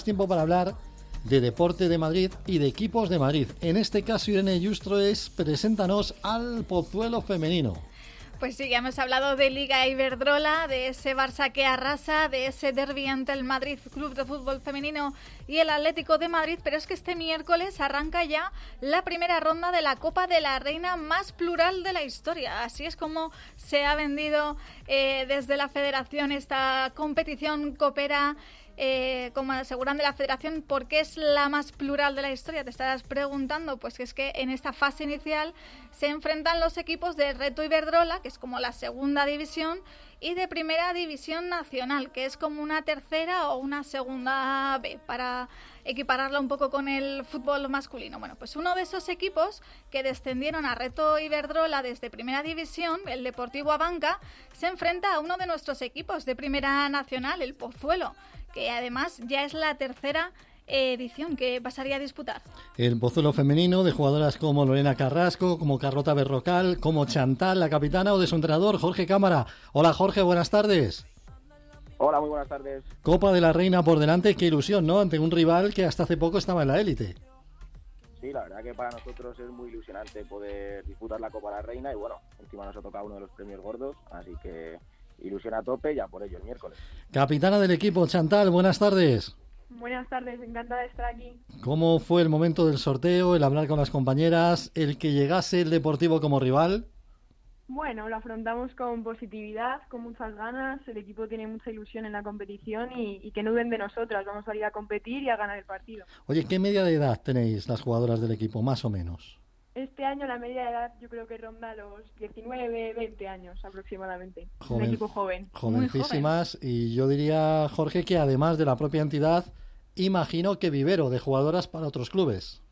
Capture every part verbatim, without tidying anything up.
Tiempo para hablar de deporte de Madrid y de equipos de Madrid. En este caso, Irene Yustroes, preséntanos al Pozuelo femenino. Pues sí, ya hemos hablado de Liga Iberdrola, de ese Barça que arrasa, de ese derbi ante el Madrid Club de Fútbol Femenino y el Atlético de Madrid, pero es que este miércoles arranca ya la primera ronda de la Copa de la Reina más plural de la historia. Así es como se ha vendido eh, desde la Federación esta competición copera. Eh, como aseguran de la Federación, ¿por qué es la más plural de la historia? Te estarás preguntando, pues que es que en esta fase inicial se enfrentan los equipos de Reto Iberdrola, que es como la segunda división, y de Primera División Nacional, que es como una tercera o una segunda B, para equipararla un poco con el fútbol masculino. Bueno, pues uno de esos equipos que descendieron a Reto Iberdrola desde Primera División, el Deportivo Abanca, se enfrenta a uno de nuestros equipos de Primera Nacional, el Pozuelo, que además ya es la tercera edición que pasaría a disputar. El Pozuelo femenino, de jugadoras como Lorena Carrasco, como Carlota Berrocal, como Chantal, la capitana, o de su entrenador, Jorge Cámara. Hola Jorge, buenas tardes. Hola, muy buenas tardes. Copa de la Reina por delante, qué ilusión, ¿no? Ante un rival que hasta hace poco estaba en la élite. Sí, la verdad que para nosotros es muy ilusionante poder disputar la Copa de la Reina y bueno, encima nos ha tocado uno de los premios gordos, así que ilusión a tope, ya por ello el miércoles. Capitana del equipo, Chantal, buenas tardes. Buenas tardes, encantada de estar aquí. ¿Cómo fue el momento del sorteo, el hablar con las compañeras, el que llegase el Deportivo como rival? Bueno, lo afrontamos con positividad, con muchas ganas, el equipo tiene mucha ilusión en la competición y, y que no duden de nosotras, vamos a ir a competir y a ganar el partido. Oye, ¿qué media de edad tenéis las jugadoras del equipo, más o menos? Este año la media de edad yo creo que ronda los diecinueve, veinte años aproximadamente. Joven, un equipo joven. Jovencísimas, joven. Y yo diría, Jorge, que además de la propia entidad, imagino que vivero de jugadoras para otros clubes.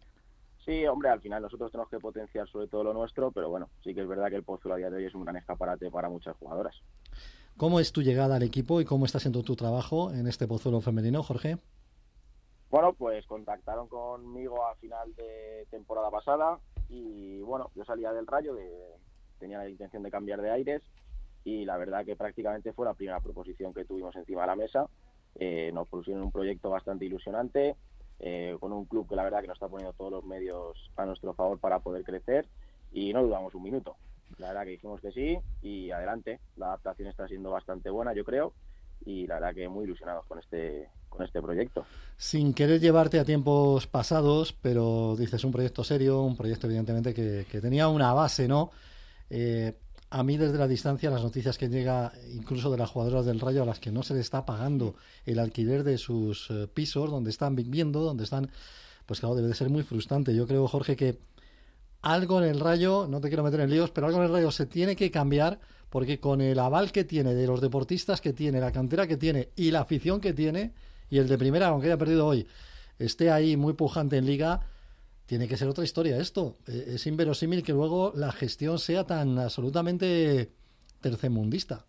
Sí, hombre, al final nosotros tenemos que potenciar sobre todo lo nuestro, pero bueno, sí que es verdad que el Pozuelo a día de hoy es un gran escaparate para muchas jugadoras. ¿Cómo es tu llegada al equipo y cómo está siendo tu trabajo en este Pozuelo femenino, Jorge? Bueno, pues contactaron conmigo a final de temporada pasada y bueno, yo salía del Rayo, de, tenía la intención de cambiar de aires y la verdad que prácticamente fue la primera proposición que tuvimos encima de la mesa. Eh, nos pusieron un proyecto bastante ilusionante, eh, con un club que la verdad que nos está poniendo todos los medios a nuestro favor para poder crecer y no dudamos un minuto. La verdad que dijimos que sí y adelante, la adaptación está siendo bastante buena, yo creo, y la verdad que muy ilusionados con este con este proyecto. Sin querer llevarte a tiempos pasados, pero dices un proyecto serio, un proyecto evidentemente que, que tenía una base, ¿no? Eh, a mí desde la distancia las noticias que llega incluso de las jugadoras del Rayo a las que no se les está pagando el alquiler de sus eh, pisos, donde están viviendo, donde están, pues claro, debe de ser muy frustrante. Yo creo, Jorge, que algo en el Rayo, no te quiero meter en líos, pero algo en el Rayo se tiene que cambiar, porque con el aval que tiene de los deportistas que tiene, la cantera que tiene y la afición que tiene, y el de primera, aunque haya perdido hoy, esté ahí muy pujante en Liga, tiene que ser otra historia esto. Es inverosímil que luego la gestión sea tan absolutamente tercermundista.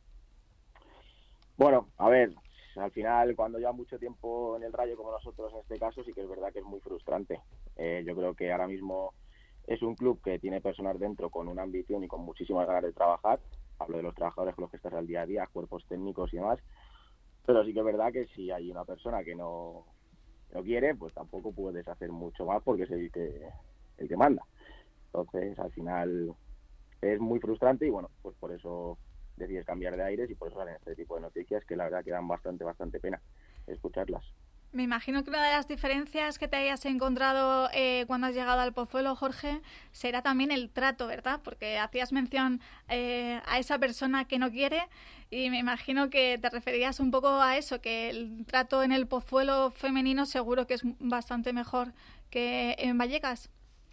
Bueno, a ver, al final cuando lleva mucho tiempo en el Rayo como nosotros en este caso, sí que es verdad que es muy frustrante. Eh, yo creo que ahora mismo es un club que tiene personas dentro con una ambición y con muchísimas ganas de trabajar. Hablo de los trabajadores con los que estás al día a día, cuerpos técnicos y demás. Pero sí que es verdad que si hay una persona que no, no quiere, pues tampoco puedes hacer mucho más porque es el que, el que manda. Entonces, al final es muy frustrante y bueno, pues por eso decides cambiar de aires y por eso salen este tipo de noticias que la verdad que dan bastante, bastante pena escucharlas. Me imagino que una de las diferencias que te hayas encontrado eh, cuando has llegado al Pozuelo, Jorge, será también el trato, ¿verdad? Porque hacías mención eh, a esa persona que no quiere y me imagino que te referías un poco a eso, que el trato en el Pozuelo femenino seguro que es bastante mejor que en Vallecas.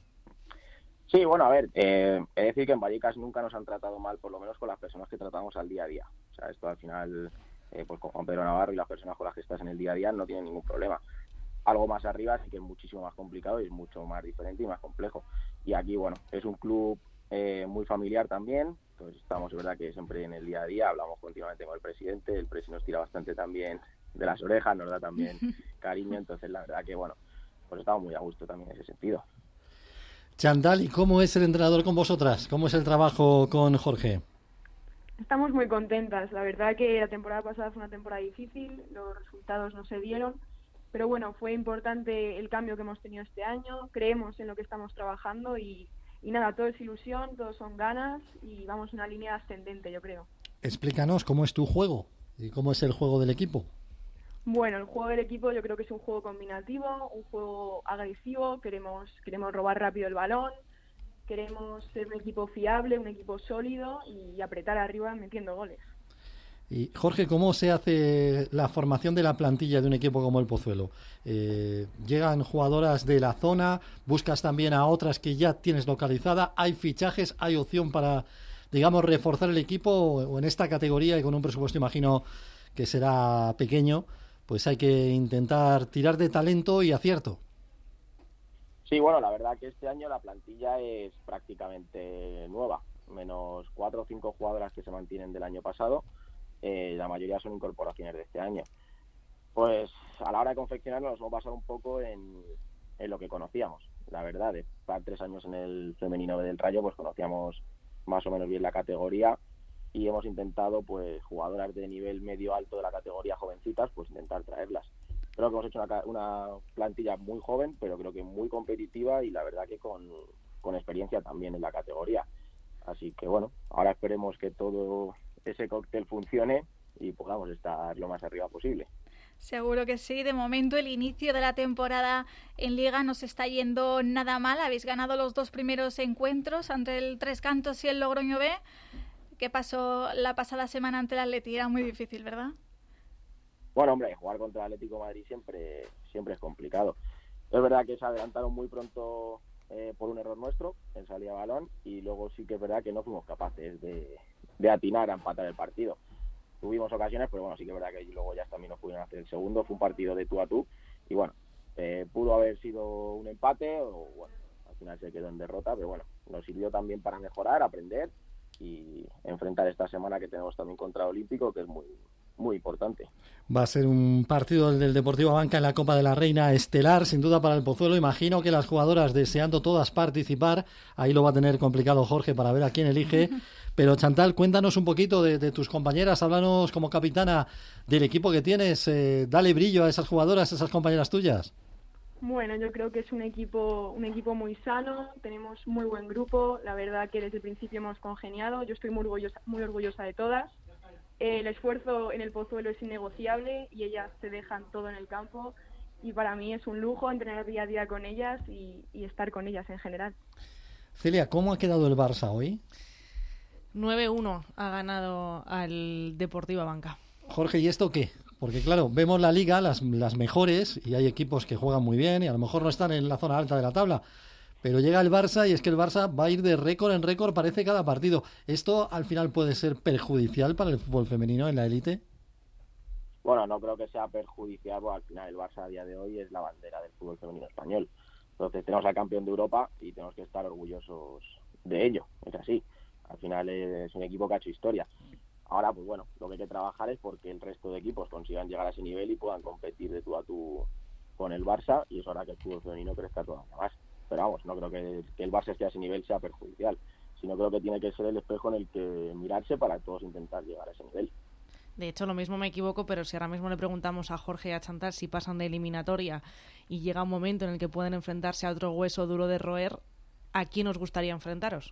Sí, bueno, a ver, eh, he de decir que en Vallecas nunca nos han tratado mal, por lo menos con las personas que tratamos al día a día. O sea, esto al final... Eh, pues con Juan Pedro Navarro y las personas con las que estás en el día a día no tienen ningún problema. Algo más arriba sí que es muchísimo más complicado y es mucho más diferente y más complejo. Y aquí, bueno, es un club eh, muy familiar también, entonces estamos, es verdad que siempre en el día a día hablamos continuamente con el presidente, el presidente nos tira bastante también de las orejas, nos da también cariño, entonces la verdad que, bueno, pues estamos muy a gusto también en ese sentido. Chantal, ¿y cómo es el entrenador con vosotras? ¿Cómo es el trabajo con Jorge? Estamos muy contentas. La verdad que la temporada pasada fue una temporada difícil, los resultados no se dieron pero bueno, fue importante el cambio que hemos tenido este año, creemos en lo que estamos trabajando y, y nada, todo es ilusión, todo son ganas y vamos en una línea ascendente, yo creo. Explícanos cómo es tu juego y cómo es el juego del equipo. Bueno, el juego del equipo yo creo que es un juego combinativo, un juego agresivo, queremos, queremos robar rápido el balón, queremos ser un equipo fiable, un equipo sólido y apretar arriba metiendo goles. Y Jorge, ¿cómo se hace la formación de la plantilla de un equipo como el Pozuelo? Eh, ¿Llegan jugadoras de la zona? ¿Buscas también a otras que ya tienes localizada? ¿Hay fichajes? ¿Hay opción para, digamos, reforzar el equipo? O en esta categoría y con un presupuesto, imagino, que será pequeño, pues hay que intentar tirar de talento y acierto. Sí, bueno, la verdad que este año la plantilla es prácticamente nueva, menos cuatro o cinco jugadoras que se mantienen del año pasado, eh, la mayoría son incorporaciones de este año. Pues a la hora de confeccionarnos nos hemos basado un poco en, en lo que conocíamos, la verdad, de estar tres años en el femenino del Rayo, pues conocíamos más o menos bien la categoría y hemos intentado, pues, jugadoras de nivel medio alto de la categoría, jovencitas, pues intentar traerlas. Creo que hemos hecho una, una plantilla muy joven, pero creo que muy competitiva y la verdad que con, con experiencia también en la categoría. Así que bueno, ahora esperemos que todo ese cóctel funcione y podamos estar lo más arriba posible. Seguro que sí. De momento el inicio de la temporada en Liga no se está yendo nada mal. Habéis ganado los dos primeros encuentros ante el Tres Cantos y el Logroño B. ¿Qué pasó la pasada semana ante el Atleti? Era muy difícil, ¿verdad? Bueno, hombre, jugar contra el Atlético de Madrid siempre, siempre es complicado. Es verdad que se adelantaron muy pronto eh, por un error nuestro en salida de balón y luego sí que es verdad que no fuimos capaces de, de atinar a empatar el partido. Tuvimos ocasiones, pero bueno, sí que es verdad que luego ya también nos pudieron hacer el segundo. Fue un partido de tú a tú y bueno, eh, pudo haber sido un empate o bueno, al final se quedó en derrota, pero bueno, nos sirvió también para mejorar, aprender y enfrentar esta semana que tenemos también contra Olímpico, que es muy muy importante. Va a ser un partido del Deportivo Abanca en la Copa de la Reina estelar, sin duda para el Pozuelo. Imagino que las jugadoras deseando todas participar, ahí lo va a tener complicado Jorge para ver a quién elige. Pero Chantal, cuéntanos un poquito de, de tus compañeras, háblanos como capitana del equipo que tienes, eh, dale brillo a esas jugadoras, a esas compañeras tuyas. Bueno, yo creo que es un equipo un equipo muy sano, tenemos muy buen grupo, la verdad que desde el principio hemos congeniado, yo estoy muy orgullosa, muy orgullosa de todas. El esfuerzo en el Pozuelo es innegociable y ellas se dejan todo en el campo y para mí es un lujo entrenar día a día con ellas y, y estar con ellas en general. Celia, ¿cómo ha quedado el Barça hoy? nueve uno ha ganado al Deportivo Abanca. Jorge, ¿y esto qué? Porque claro, vemos la liga, las, las mejores, y hay equipos que juegan muy bien y a lo mejor no están en la zona alta de la tabla, pero llega el Barça y es que el Barça va a ir de récord en récord, parece, cada partido. ¿Esto al final puede ser perjudicial para el fútbol femenino en la élite? Bueno, no creo que sea perjudicial, porque al final el Barça a día de hoy es la bandera del fútbol femenino español. Entonces tenemos al campeón de Europa y tenemos que estar orgullosos de ello, es así. Al final es un equipo que ha hecho historia. Ahora, pues bueno, lo que hay que trabajar es porque el resto de equipos consigan llegar a ese nivel y puedan competir de tú a tú con el Barça, y eso hará que el fútbol femenino crezca todavía más. Pero vamos, no creo que, que el Barça esté a ese nivel sea perjudicial, sino creo que tiene que ser el espejo en el que mirarse para todos intentar llegar a ese nivel. De hecho, lo mismo me equivoco, pero si ahora mismo le preguntamos a Jorge y a Chantal si pasan de eliminatoria y llega un momento en el que pueden enfrentarse a otro hueso duro de roer, ¿a quién os gustaría enfrentaros?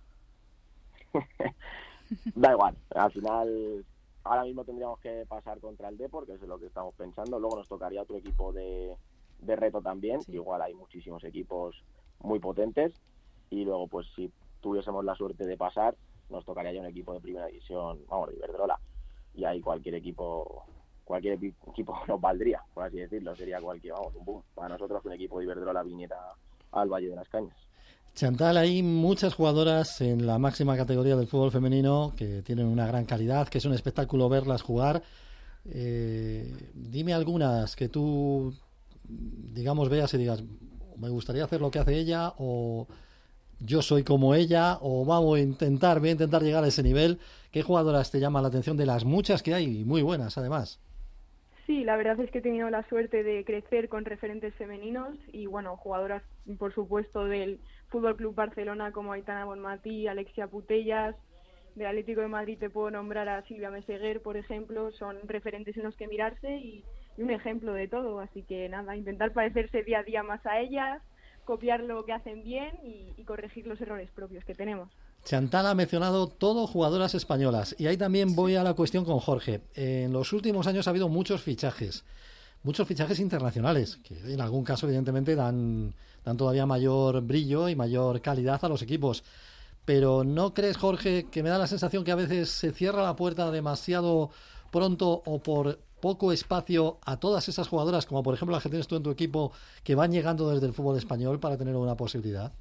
Da igual, al final ahora mismo tendríamos que pasar contra el Depor, que es lo que estamos pensando. Luego nos tocaría otro equipo de, de reto también, sí. Igual hay muchísimos equipos muy potentes y luego pues si tuviésemos la suerte de pasar nos tocaría ya un equipo de primera división, vamos, de Iberdrola, y ahí cualquier equipo cualquier equipo nos valdría, por así decirlo, sería cualquier, vamos, un boom para nosotros que un equipo de Iberdrola viniera al Valle de las Cañas. Chantal, hay muchas jugadoras en la máxima categoría del fútbol femenino que tienen una gran calidad, que es un espectáculo verlas jugar. Eh, dime algunas que tú, digamos, veas y digas, me gustaría hacer lo que hace ella, o yo soy como ella, o vamos a intentar, voy a intentar llegar a ese nivel. ¿Qué jugadoras te llaman la atención de las muchas que hay, y muy buenas además? Sí, la verdad es que he tenido la suerte de crecer con referentes femeninos y, bueno, jugadoras, por supuesto, del Fútbol Club Barcelona como Aitana Bonmatí, Alexia Putellas. Del Atlético de Madrid te puedo nombrar a Silvia Meseguer, por ejemplo. Son referentes en los que mirarse y, y un ejemplo de todo. Así que nada, intentar parecerse día a día más a ellas, copiar lo que hacen bien y, y corregir los errores propios que tenemos. Chantal ha mencionado todo jugadoras españolas y ahí también voy a la cuestión con Jorge. En los últimos años ha habido muchos fichajes, muchos fichajes internacionales, que en algún caso evidentemente dan, dan todavía mayor brillo y mayor calidad a los equipos. Pero ¿no crees, Jorge, que me da la sensación que a veces se cierra la puerta demasiado pronto o por poco espacio a todas esas jugadoras, como por ejemplo las que tienes tú en tu equipo, que van llegando desde el fútbol español para tener una posibilidad?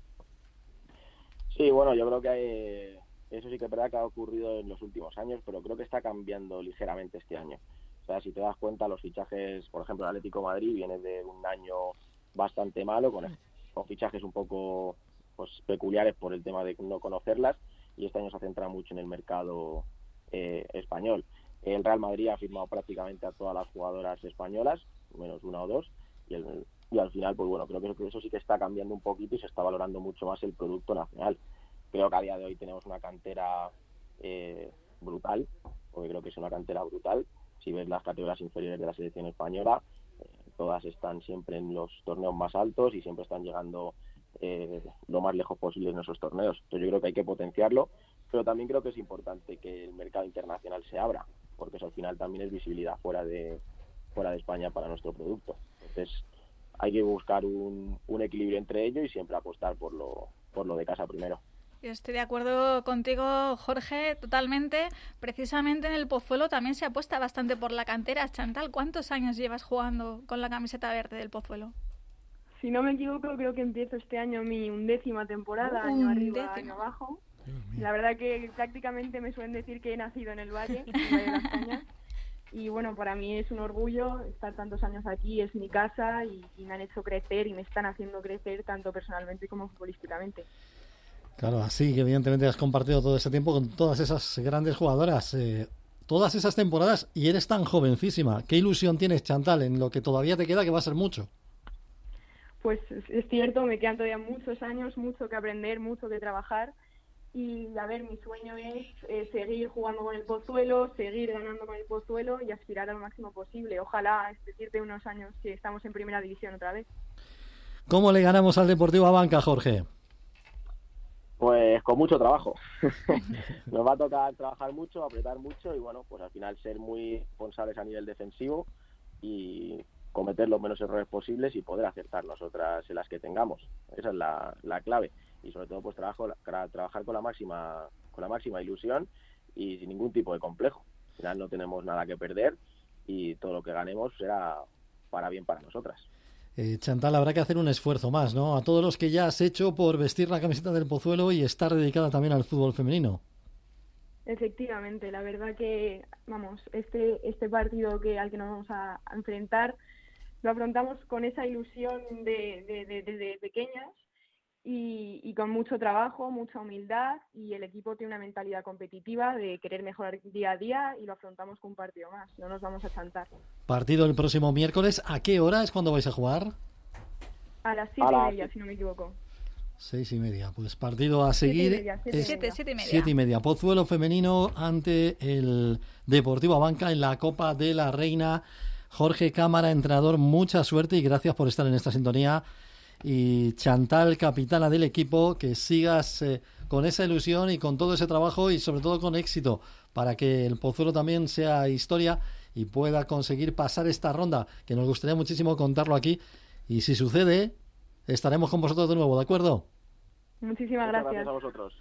Sí, bueno, yo creo que hay, eso sí que es verdad que ha ocurrido en los últimos años, pero creo que está cambiando ligeramente este año. O sea, si te das cuenta, los fichajes, por ejemplo, el Atlético de Madrid viene de un año bastante malo, con, con fichajes un poco pues peculiares por el tema de no conocerlas, y este año se centra mucho en el mercado eh, español. El Real Madrid ha firmado prácticamente a todas las jugadoras españolas, menos una o dos, y, el, y al final, pues bueno, creo que eso sí que está cambiando un poquito y se está valorando mucho más el producto nacional. Creo que a día de hoy tenemos una cantera eh, brutal, porque creo que es una cantera brutal. Si ves las categorías inferiores de la selección española, eh, todas están siempre en los torneos más altos y siempre están llegando eh, lo más lejos posible en esos torneos. Entonces yo creo que hay que potenciarlo, pero también creo que es importante que el mercado internacional se abra, porque eso al final también es visibilidad fuera de fuera de España para nuestro producto. Entonces hay que buscar un, un equilibrio entre ello y siempre apostar por lo por lo de casa primero. Yo estoy de acuerdo contigo, Jorge, totalmente. Precisamente en el Pozuelo también se apuesta bastante por la cantera. Chantal, ¿cuántos años llevas jugando con la camiseta verde del Pozuelo? Si no me equivoco, creo que empiezo este año mi undécima temporada, año arriba, año abajo. La verdad que prácticamente me suelen decir que he nacido en el Valle, en el Valle de las Cañas. Y bueno, para mí es un orgullo estar tantos años aquí, es mi casa y, y me han hecho crecer y me están haciendo crecer tanto personalmente como futbolísticamente. Claro, así que evidentemente has compartido todo ese tiempo con todas esas grandes jugadoras, eh, todas esas temporadas, y eres tan jovencísima. ¿Qué ilusión tienes, Chantal, en lo que todavía te queda, que va a ser mucho? Pues es cierto, me quedan todavía muchos años, mucho que aprender, mucho que trabajar. Y a ver, mi sueño es eh, seguir jugando con el Pozuelo, seguir ganando con el Pozuelo y aspirar a lo máximo posible. Ojalá, es decir, de unos años que estamos en primera división otra vez. ¿Cómo le ganamos al Deportivo Abanca, Jorge? Pues con mucho trabajo. Nos va a tocar trabajar mucho, apretar mucho y bueno, pues al final ser muy responsables a nivel defensivo y cometer los menos errores posibles y poder acertar nosotras en las que tengamos. Esa es la, la clave. Y sobre todo pues trabajo, trabajar con la máxima con la máxima ilusión y sin ningún tipo de complejo. Al final no tenemos nada que perder y todo lo que ganemos será para bien para nosotras. Eh, Chantal, habrá que hacer un esfuerzo más, ¿no? A todos los que ya has hecho por vestir la camiseta del Pozuelo y estar dedicada también al fútbol femenino. Efectivamente, la verdad que, vamos, este este partido que al que nos vamos a enfrentar lo afrontamos con esa ilusión de, de, de, de, de pequeñas y, y con mucho trabajo, mucha humildad, y el equipo tiene una mentalidad competitiva de querer mejorar día a día y lo afrontamos con un partido más, no nos vamos a chantar. Partido el próximo miércoles. ¿A qué hora es cuando vais a jugar? A las siete y media, si no me equivoco. Seis y media, pues partido a seguir. Siete y media, siete, es siete, siete y media. Siete y media. Pozuelo femenino ante el Deportivo Abanca en la Copa de la Reina. Jorge Cámara, entrenador, mucha suerte y gracias por estar en esta sintonía. Y Chantal, capitana del equipo, que sigas eh, con esa ilusión y con todo ese trabajo y sobre todo con éxito para que el Pozuelo también sea historia y pueda conseguir pasar esta ronda, que nos gustaría muchísimo contarlo aquí, y si sucede estaremos con vosotros de nuevo, ¿de acuerdo? Muchísimas Muchas gracias. gracias a vosotros.